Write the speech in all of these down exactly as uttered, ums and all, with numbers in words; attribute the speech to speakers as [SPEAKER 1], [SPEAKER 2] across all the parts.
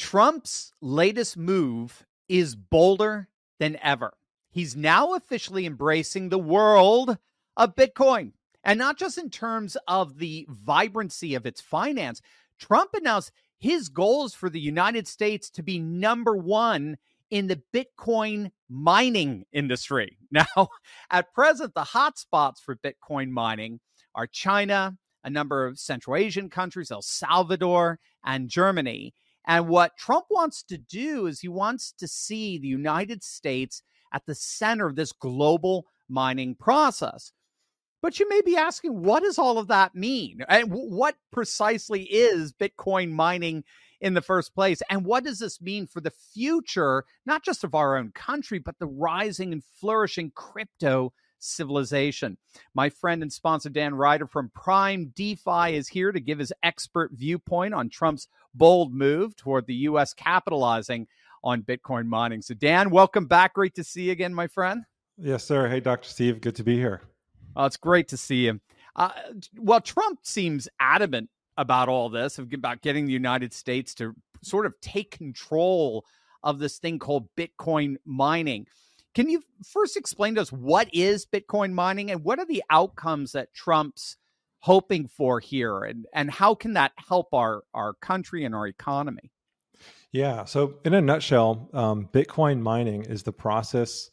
[SPEAKER 1] Trump's latest move is bolder than ever. He's now officially embracing the world of Bitcoin. And not just in terms of the vibrancy of its finance. Trump announced his goals for the United States to be number one in the Bitcoin mining industry. Now, at present, the hotspots for Bitcoin mining are China, a number of Central Asian countries, El Salvador, and Germany. And what Trump wants to do is he wants to see the United States at the center of this global mining process. But you may be asking, what does all of that mean? And what precisely is Bitcoin mining in the first place? And what does this mean for the future, not just of our own country, but the rising and flourishing crypto civilization? My friend and sponsor, Dan Ryder from Prime DeFi, is here to give his expert viewpoint on Trump's bold move toward the U S capitalizing on Bitcoin mining. So, Dan, welcome back. Great to see you again, my friend.
[SPEAKER 2] Yes, sir. Hey, Doctor Steve. Good to be here.
[SPEAKER 1] Oh, it's great to see him. Uh, well, Trump seems adamant about all this, about getting the United States to sort of take control of this thing called Bitcoin mining. Can you first explain to us what is Bitcoin mining and what are the outcomes that Trump's hoping for here? And, and how can that help our, our country and our economy?
[SPEAKER 2] Yeah. So in a nutshell, um, Bitcoin mining is the process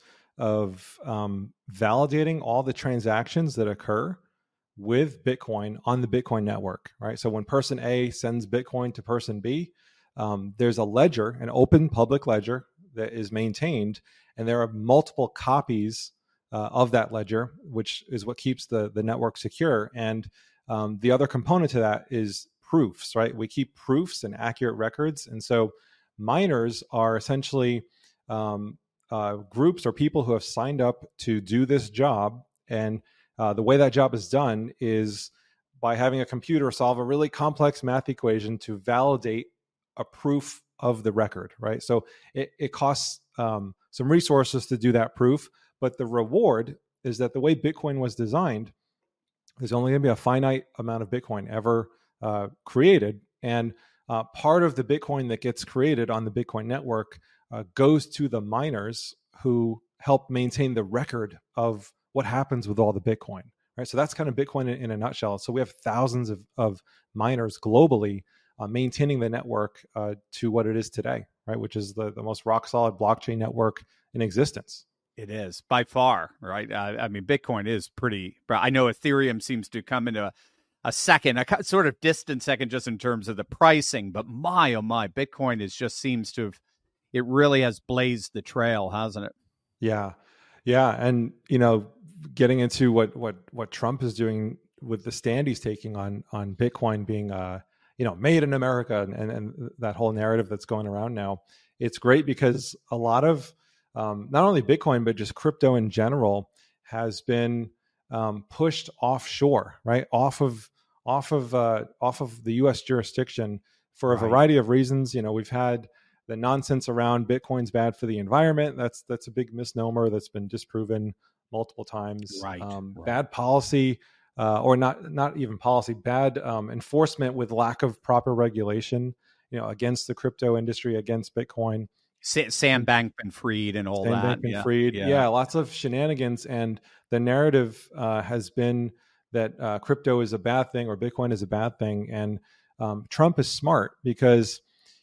[SPEAKER 2] of um, validating all the transactions that occur with Bitcoin on the Bitcoin network, right? So when person A sends Bitcoin to person B, um, there's a ledger, an open public ledger that is maintained, and there are multiple copies uh, of that ledger, which is what keeps the, the network secure. And um, the other component to that is proofs, right? We keep proofs and accurate records. And so miners are essentially um, uh, groups or people who have signed up to do this job. And uh, the way that job is done is by having a computer solve a really complex math equation to validate a proof of the record, right? So it, it costs um, some resources to do that proof, but the reward is that the way Bitcoin was designed, there's only going to be a finite amount of Bitcoin ever uh, created. And uh, part of the Bitcoin that gets created on the Bitcoin network uh, goes to the miners who help maintain the record of what happens with all the Bitcoin, right? So that's kind of Bitcoin in, in a nutshell. So we have thousands of, of miners globally uh, maintaining the network uh, to what it is today, right? Which is the, the most rock solid blockchain network in existence.
[SPEAKER 1] It is by far, right? Uh, I mean, Bitcoin is pretty, I know Ethereum seems to come into a, a second, a sort of distant second just in terms of the pricing, but my, oh my, Bitcoin is just seems to have, it really has blazed the trail, hasn't it?
[SPEAKER 2] Yeah. Yeah. And, you know, getting into what, what, what Trump is doing with the stand he's taking on, on Bitcoin being, uh, you know, made in America and, and that whole narrative that's going around now, it's great because a lot of, um, not only Bitcoin, but just crypto in general has been um, pushed offshore, right? Off of, off of, uh, off of the U S jurisdiction for a
[SPEAKER 1] Right.
[SPEAKER 2] variety of reasons. You know, we've had the nonsense around Bitcoin's bad for the environment. That's, that's a big misnomer that's been disproven multiple times.
[SPEAKER 1] Right.
[SPEAKER 2] Um,
[SPEAKER 1] right.
[SPEAKER 2] Bad policy, uh, or not, not even policy, bad um, enforcement with lack of proper regulation, you know, against the crypto industry, against Bitcoin.
[SPEAKER 1] Sam Bankman-Fried and all
[SPEAKER 2] Sam
[SPEAKER 1] that.
[SPEAKER 2] Bankman-Fried.
[SPEAKER 1] Yeah.
[SPEAKER 2] yeah, lots of shenanigans. And the narrative uh, has been that uh, crypto is a bad thing or Bitcoin is a bad thing. And um, Trump is smart because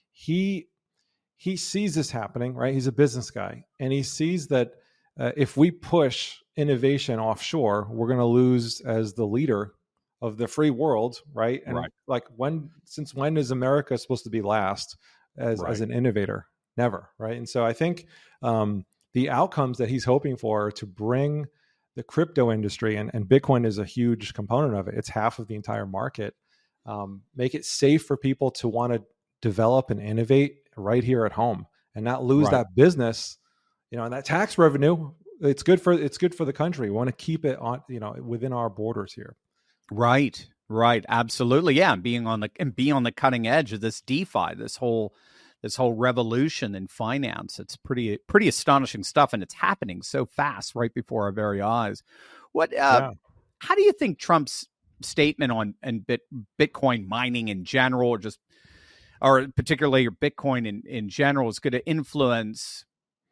[SPEAKER 2] he he sees this happening, right? He's a business guy, and he sees that uh, if we push innovation offshore, we're going to lose as the leader of the free world, right? And
[SPEAKER 1] Right.
[SPEAKER 2] like when, since when is America supposed to be last as
[SPEAKER 1] Right.
[SPEAKER 2] as an innovator? Never, right? And so I think um, the outcomes that he's hoping for are to bring the crypto industry, and, and Bitcoin is a huge component of it. It's half of the entire market. Um, make it safe for people to want to develop and innovate right here at home and not lose
[SPEAKER 1] Right.
[SPEAKER 2] that business, you know, and that tax revenue. It's good for it's good for the country. We want to keep it on, you know, within our borders here.
[SPEAKER 1] Right. Right. Absolutely. Yeah. And being on the and be on the cutting edge of this DeFi, this whole this whole revolution in finance. It's pretty pretty astonishing stuff, and it's happening so fast right before our very eyes. What? Uh,
[SPEAKER 2] Yeah.
[SPEAKER 1] How do you think Trump's statement on and bit, Bitcoin mining in general, or just or particularly your Bitcoin in, in general, is going to influence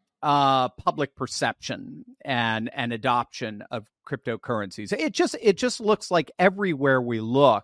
[SPEAKER 1] uh, public perception and and adoption of cryptocurrencies. It just it just looks like everywhere we look,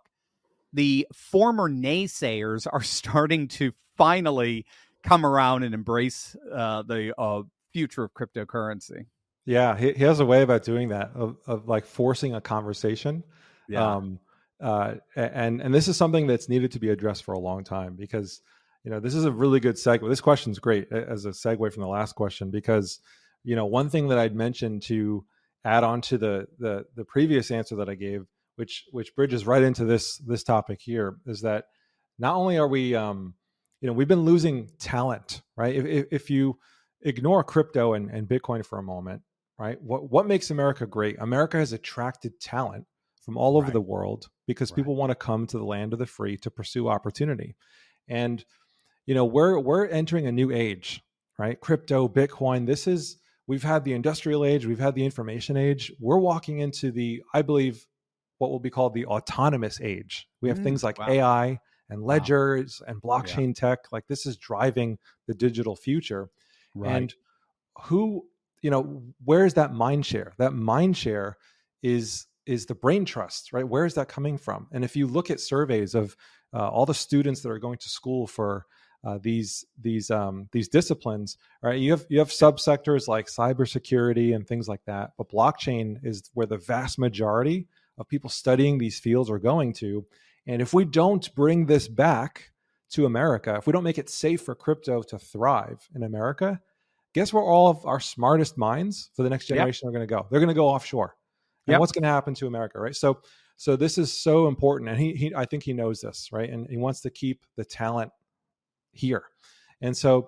[SPEAKER 1] the former naysayers are starting to finally come around and embrace uh, the uh, future of cryptocurrency.
[SPEAKER 2] Yeah, he, he has a way about doing that, of, of like forcing a conversation.
[SPEAKER 1] Yeah.
[SPEAKER 2] Um, uh, and and this is something that's needed to be addressed for a long time, because, you know, this is a really good segue. This question is great as a segue from the last question, because, you know, one thing that I'd mentioned to add on to the the the previous answer that I gave, which which bridges right into this this topic here, is that not only are we, um, you know, we've been losing talent, right? If, if, if you ignore crypto and, and Bitcoin for a moment, right? What what makes America great? America has attracted talent from all over
[SPEAKER 1] Right.
[SPEAKER 2] the world because
[SPEAKER 1] Right.
[SPEAKER 2] people want to come to the land of the free to pursue opportunity. And, you know, we're we're entering a new age, right? Crypto, Bitcoin. This is, we've had the industrial age, we've had the information age. We're walking into the, I believe, what will be called the autonomous age. We have
[SPEAKER 1] Mm,
[SPEAKER 2] things like
[SPEAKER 1] wow.
[SPEAKER 2] A I and
[SPEAKER 1] Wow.
[SPEAKER 2] ledgers and blockchain tech. Like, this is driving the digital future.
[SPEAKER 1] Right.
[SPEAKER 2] And who, you know, where is that mind share? That mind share is is the brain trust, right? Where is that coming from? And if you look at surveys of uh, all the students that are going to school for uh, these these um, these disciplines, right? You have you have subsectors like cybersecurity and things like that, but blockchain is where the vast majority of people studying these fields are going to. And if we don't bring this back to America, if we don't make it safe for crypto to thrive in America, guess where all of our smartest minds for the next generation yep. are going to go? They're going to go offshore. And yep. what's going to happen to America, right? So, so this is so important, and he, he, I think he knows this, right? And he wants to keep the talent here. And so,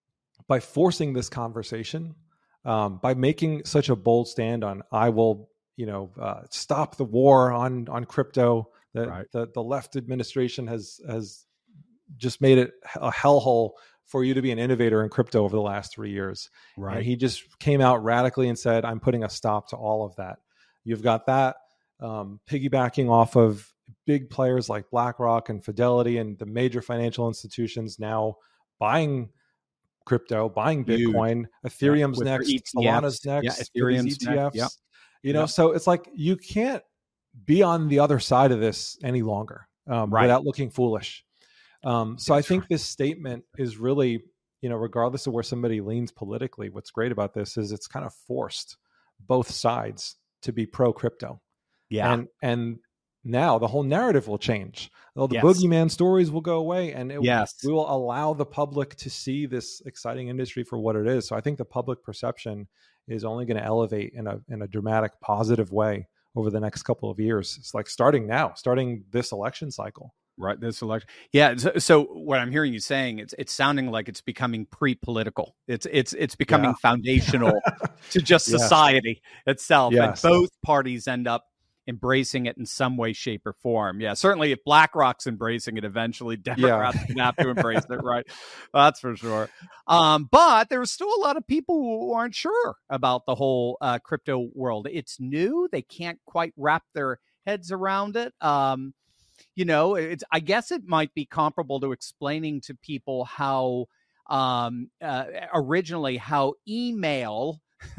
[SPEAKER 2] by forcing this conversation, um, by making such a bold stand on, I will, you know, uh, stop the war on on crypto. The, right. the the left administration has has just made it a hellhole for you to be an innovator in crypto over the last three years. Right. And he just came out radically and said, I'm putting a stop to all of that. You've got that um, piggybacking off of big players like BlackRock and Fidelity and the major financial institutions now buying crypto, buying Bitcoin. Huge. Ethereum's yeah, next, Solana's next,
[SPEAKER 1] yeah, Ethereum's
[SPEAKER 2] E T Fs.
[SPEAKER 1] Next. Yep.
[SPEAKER 2] You know,
[SPEAKER 1] yep.
[SPEAKER 2] so it's like you can't be on the other side of this any longer um, right. without looking foolish. Um, so That's I think right. this statement is really, you know, regardless of where somebody leans politically, what's great about this is it's kind of forced both sides to be pro crypto.
[SPEAKER 1] Yeah.
[SPEAKER 2] And, and now the whole narrative will change. Well, the
[SPEAKER 1] yes.
[SPEAKER 2] boogeyman stories will go away, and it,
[SPEAKER 1] yes.
[SPEAKER 2] we will allow the public to see this exciting industry for what it is. So I think the public perception is only going to elevate in a, in a dramatic positive way over the next couple of years. It's like starting now, starting this election cycle.
[SPEAKER 1] Right, this election, yeah. So, so, what I'm hearing you saying, it's it's sounding like it's becoming pre-political. It's it's it's becoming yeah. foundational to just society yes. itself,
[SPEAKER 2] yes.
[SPEAKER 1] and both parties end up embracing it in some way, shape, or form. Yeah, certainly, if BlackRock's embracing it, eventually Democrats yeah. gonna have to embrace it, right? That's for sure. Um, but there are still a lot of people who aren't sure about the whole uh, crypto world. It's new; they can't quite wrap their heads around it. Um, You know, it's, I guess it might be comparable to explaining to people how um, uh, originally how email,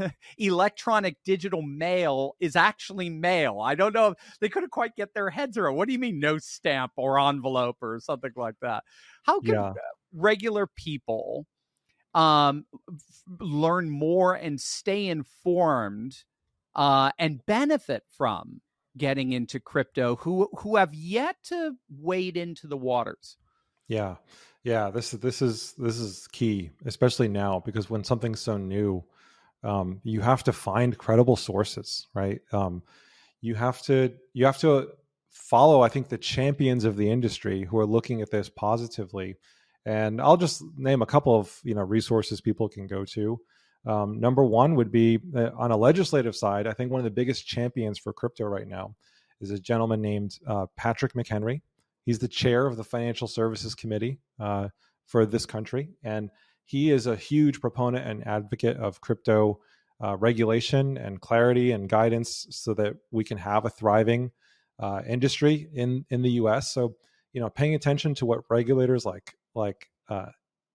[SPEAKER 1] electronic digital mail is actually mail. I don't know if they couldn't quite get their heads around. What do you mean no stamp or envelope or something like that? How can yeah. regular people um, f- learn more and stay informed uh, and benefit from getting into crypto who who have yet to wade into the waters?
[SPEAKER 2] Yeah. Yeah. This is, this is, this is key, especially now, because when something's so new, um, you have to find credible sources, right? Um, you have to, you have to follow, I think, the champions of the industry who are looking at this positively. And I'll just name a couple of, you know, resources people can go to. Um, number one would be uh, on a legislative side. I think one of the biggest champions for crypto right now is a gentleman named uh, Patrick McHenry. He's the chair of the Financial Services Committee uh, for this country. And he is a huge proponent and advocate of crypto uh, regulation and clarity and guidance so that we can have a thriving uh, industry in, in the U S. So, you know, paying attention to what regulators like like uh,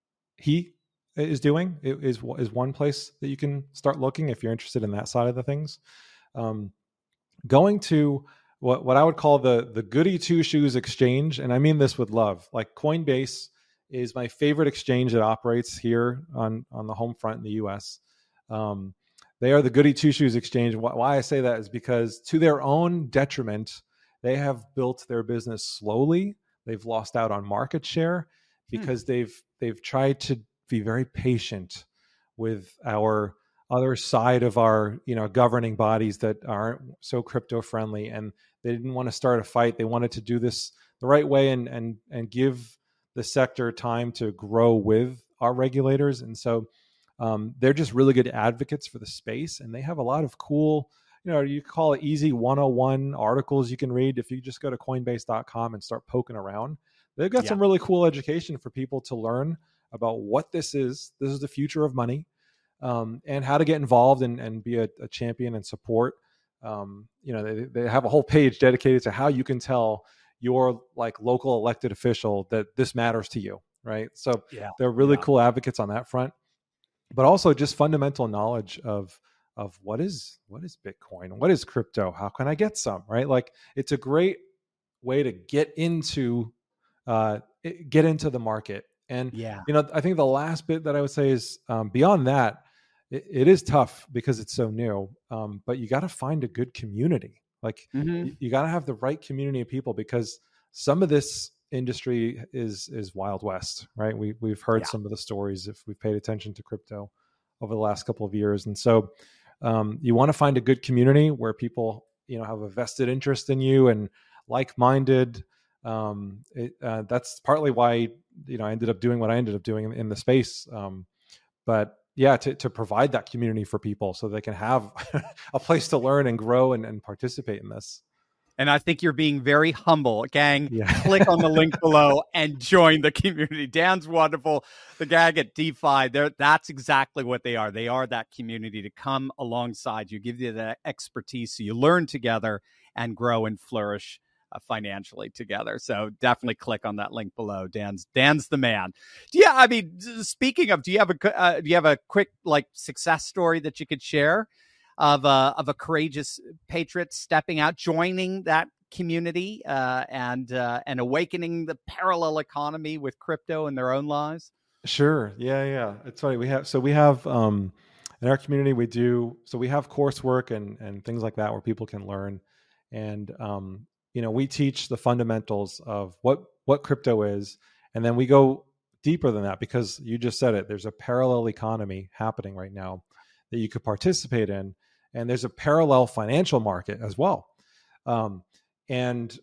[SPEAKER 2] he is doing is is one place that you can start looking if you're interested in that side of the things. Um, going to what what I would call the the goody two shoes exchange, and I mean this with love. Like Coinbase is my favorite exchange that operates here on on the home front in the U S. Um, they are the goody two shoes exchange. Why I say that is because, to their own detriment, they have built their business slowly. They've lost out on market share because hmm. they've they've tried to be very patient with our other side of our, you know, governing bodies that aren't so crypto friendly, and they didn't want to start a fight. They wanted to do this the right way and and and give the sector time to grow with our regulators. And so um, they're just really good advocates for the space, and they have a lot of cool, you know, you call it easy one oh one articles you can read if you just go to coinbase dot com and start poking around. They've got yeah. some really cool education for people to learn about what this is. This is the future of money. Um, and how to get involved and, and be a, a champion and support. Um, you know, they, they have a whole page dedicated to how you can tell your like local elected official that this matters to you, right? So yeah, they're really yeah. cool advocates on that front, but also just fundamental knowledge of of what is what is Bitcoin, what is crypto, how can I get some, right? Like it's a great way to get into uh, get into the market. And yeah. you know, I think the last bit that I would say is um, beyond that. It, it is tough because it's so new, um, but you got to find a good community. Like mm-hmm. you, you got to have the right community of people, because some of this industry is is Wild West, right? We we've heard yeah. some of the stories if we've paid attention to crypto over the last couple of years, and so um, you want to find a good community where people, you know, have a vested interest in you and like-minded. Um, it, uh, that's partly why, you know, I ended up doing what I ended up doing in, in the space, um, but. Yeah, to, to provide that community for people so they can have a place to learn and grow and, and participate in this.
[SPEAKER 1] And I think you're being very humble. Gang,
[SPEAKER 2] yeah.
[SPEAKER 1] click on the link below and join the community. Dan's wonderful. The gang at DeFi, they're, that's exactly what they are. They are that community to come alongside you, give you that expertise so you learn together and grow and flourish Uh, financially together. So definitely click on that link below. Dan's Dan's the man. Yeah, I mean, speaking of, do you have a uh, do you have a quick like success story that you could share of a of a courageous patriot stepping out, joining that community, uh, and uh, and awakening the parallel economy with crypto in their own lives?
[SPEAKER 2] Sure. Yeah, yeah. It's funny. We have so we have um, in our community we do so we have coursework and and things like that where people can learn, and um, you know, we teach the fundamentals of what, what crypto is. And then we go deeper than that, because you just said it, there's a parallel economy happening right now that you could participate in. And there's a parallel financial market as well. Um, and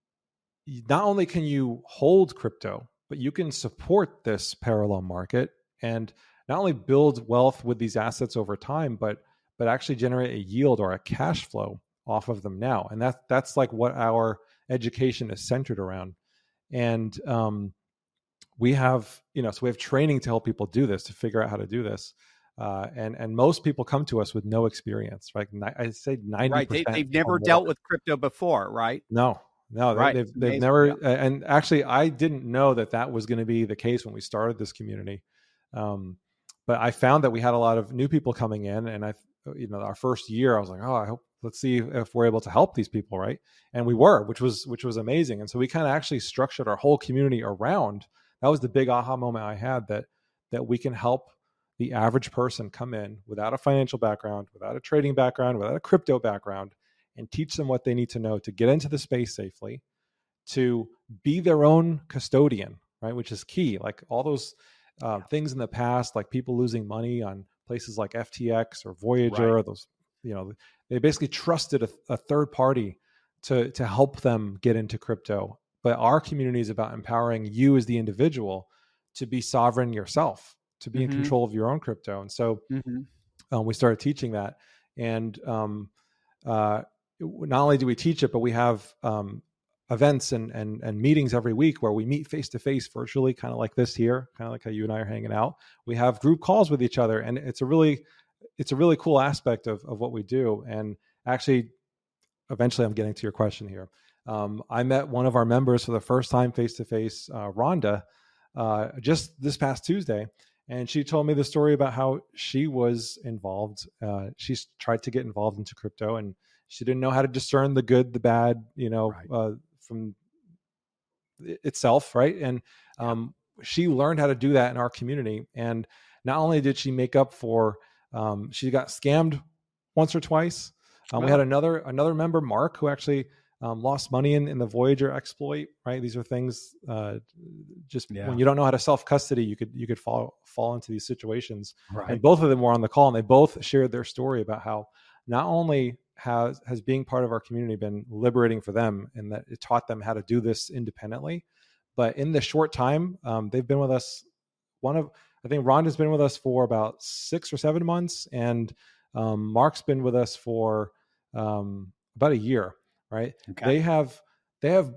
[SPEAKER 2] not only can you hold crypto, but you can support this parallel market and not only build wealth with these assets over time, but, but actually generate a yield or a cash flow off of them now. And that that's like what our education is centered around. And um, we have, you know, so we have training to help people do this, to figure out how to do this. Uh, and and most people come to us with no experience, right? I'd say ninety percent.
[SPEAKER 1] Right. They, they've never dealt with crypto before, right?
[SPEAKER 2] No, no,
[SPEAKER 1] right.
[SPEAKER 2] they, they've they've never. Yeah. And actually, I didn't know that that was going to be the case when we started this community. Um, but I found that we had a lot of new people coming in, and I, you know, our first year, I was like, oh, I hope. Let's see if we're able to help these people, right? And we were, which was which was amazing. And so we kind of actually structured our whole community around. That was the big aha moment I had, that that we can help the average person come in without a financial background, without a trading background, without a crypto background, and teach them what they need to know to get into the space safely, to be their own custodian, right? Which is key. Like all those uh, things in the past, like people losing money on places like F T X or Voyager, right. those, you know, they basically trusted a, a third party to, to help them get into crypto. But our community is about empowering you as the individual to be sovereign yourself, to be mm-hmm. in control of your own crypto. And so mm-hmm. um, we started teaching that. And um, uh, not only do we teach it, but we have um, events and, and, and meetings every week where we meet face-to-face virtually, kind of like this here, kind of like how you and I are hanging out. We have group calls with each other, and it's a really it's a really cool aspect of, of what we do. And actually, eventually I'm getting to your question here. Um, I met one of our members for the first time face-to-face, uh, Rhonda, uh, just this past Tuesday. And she told me the story about how she was involved. Uh, she's tried to get involved into crypto, and she didn't know how to discern the good, the bad, you know,
[SPEAKER 1] Right.
[SPEAKER 2] uh, from itself. Right. And um, yeah. she learned how to do that in our community. And not only did she make up for, um, she got scammed once or twice. Um, we had another another member, Mark, who actually um, lost money in, in the Voyager exploit. Right, these are things uh, just yeah. when you don't know how to self custody, you could you could fall fall into these situations.
[SPEAKER 1] Right.
[SPEAKER 2] And both of them were on the call, and they both shared their story about how not only has has being part of our community been liberating for them, and that it taught them how to do this independently, but in the short time um, they've been with us. One of I think Rhonda's been with us for about six or seven months, and um, Mark's been with us for um, about a year, right? Okay. They have, they have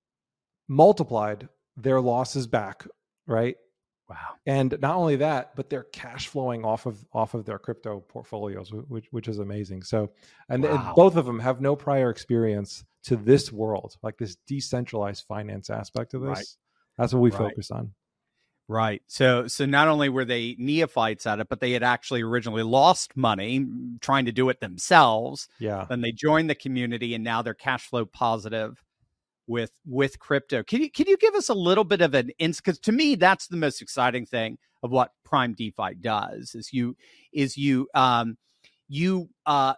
[SPEAKER 2] multiplied their losses back, right?
[SPEAKER 1] Wow.
[SPEAKER 2] And not only that, but they're cash flowing off of, off of their crypto portfolios, which, which is amazing. So, and, wow. and both of them have no prior experience to this world, like this decentralized finance aspect of this. Right. That's what we right. focus on.
[SPEAKER 1] Right. So so not only were they neophytes at it, but they had actually originally lost money trying to do it themselves.
[SPEAKER 2] Yeah.
[SPEAKER 1] Then they joined the community, and now they're cash flow positive with with crypto. Can you can you give us a little bit of an insight? Because to me, that's the most exciting thing of what Prime DeFi does is you is you um you uh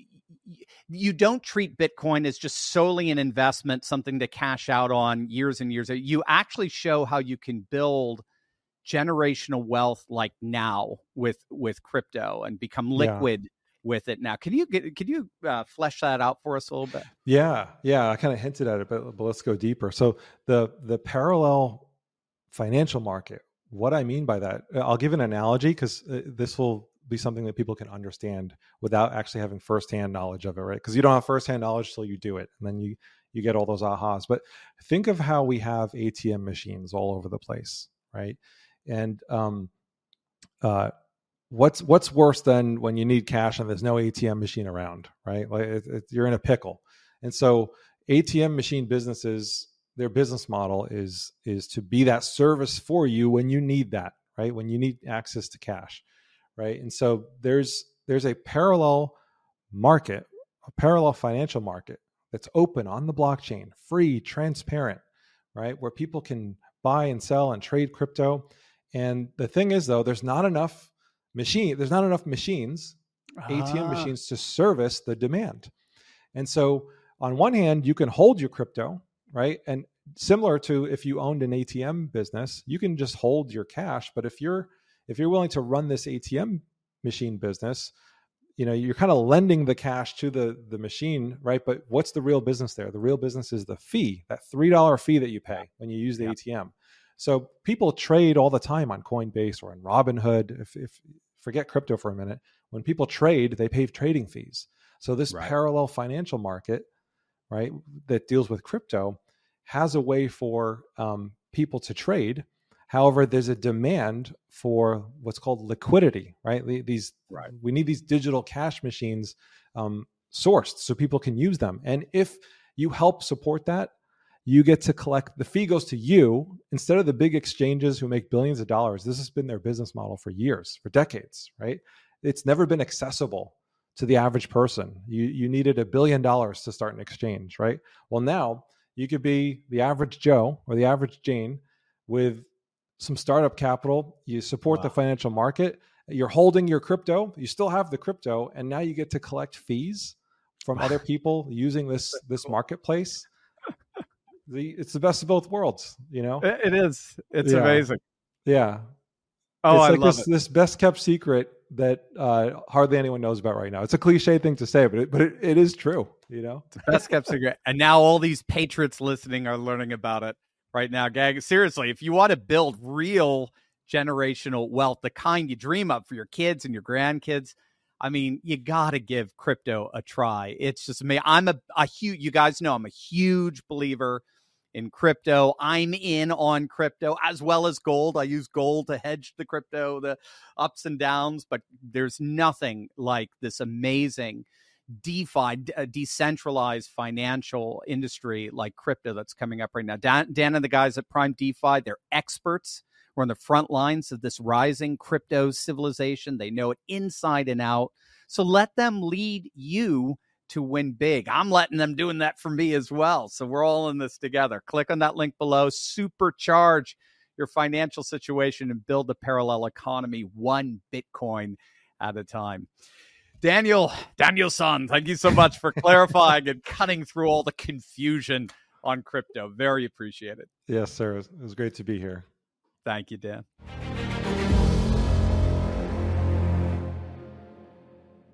[SPEAKER 1] you don't treat Bitcoin as just solely an investment, something to cash out on years and years. You actually show how you can build generational wealth like now with with crypto and become liquid yeah. with it now. Can you get can you uh, flesh that out for us a little bit?
[SPEAKER 2] Yeah, yeah, I kind of hinted at it, but, but let's go deeper. So the the parallel financial market. What I mean by that, I'll give an analogy because this will be something that people can understand without actually having firsthand knowledge of it, right? Because you don't have firsthand knowledge till you do it, and then you you get all those ahas. But think of how we have A T M machines all over the place, right? And um, uh, what's what's worse than when you need cash and there's no A T M machine around, right? Like it, it, you're in a pickle. And so A T M machine businesses, their business model is is to be that service for you when you need that, right? When you need access to cash, right? And so there's there's a parallel market, a parallel financial market that's open on the blockchain, free, transparent, right? Where people can buy and sell and trade crypto. And the thing is, though, there's not enough machine. There's not enough machines, ah. A T M machines, to service the demand. And so, on one hand, you can hold your crypto, right? And similar to if you owned an A T M business, you can just hold your cash. But if you're if you're willing to run this A T M machine business, you know, you're kind of lending the cash to the the machine, right? But what's the real business there? The real business is the fee, that three dollar fee that you pay when you use the yeah. A T M. So people trade all the time on Coinbase or on Robinhood. If, if forget crypto for a minute, when people trade, they pay trading fees. So this right. parallel financial market, right, that deals with crypto, has a way for um, people to trade. However, there's a demand for what's called liquidity, right? These right. we need these digital cash machines um, sourced so people can use them. And if you help support that, you get to collect, the fee goes to you instead of the big exchanges who make billions of dollars. This has been their business model for years, for decades, right? It's never been accessible to the average person. You you needed a billion dollars to start an exchange, right? Well, now you could be the average Joe or the average Jane with some startup capital. You support wow. the financial market. You're holding your crypto. You still have the crypto, and now you get to collect fees from other people using this this cool. marketplace. The it's the best of both worlds, you know.
[SPEAKER 1] It is. It's
[SPEAKER 2] yeah.
[SPEAKER 1] amazing.
[SPEAKER 2] Yeah.
[SPEAKER 1] Oh,
[SPEAKER 2] it's
[SPEAKER 1] I
[SPEAKER 2] like
[SPEAKER 1] love
[SPEAKER 2] this,
[SPEAKER 1] it.
[SPEAKER 2] This best kept secret that uh, hardly anyone knows about right now. It's a cliche thing to say, but it, but it, it is true, you know.
[SPEAKER 1] It's the best kept secret, and now all these patriots listening are learning about it right now. Gang, seriously, if you want to build real generational wealth, the kind you dream of for your kids and your grandkids, I mean, you got to give crypto a try. It's just me. I'm a, a huge, you guys know, I'm a huge believer in crypto. I'm in on crypto as well as gold. I use gold to hedge the crypto, the ups and downs, but there's nothing like this amazing DeFi, d- uh, decentralized financial industry like crypto that's coming up right now. Dan, Dan and the guys at Prime DeFi, they're experts. We're on the front lines of this rising crypto civilization. They know it inside and out. So let them lead you to win big. I'm letting them doing that for me as well. So we're all in this together. Click on that link below. Supercharge your financial situation and build the parallel economy one Bitcoin at a time. Daniel, Daniel-san, thank you so much for clarifying and cutting through all the confusion on crypto. Very appreciated.
[SPEAKER 2] Yes, sir. It was great to be here.
[SPEAKER 1] Thank you, Dan.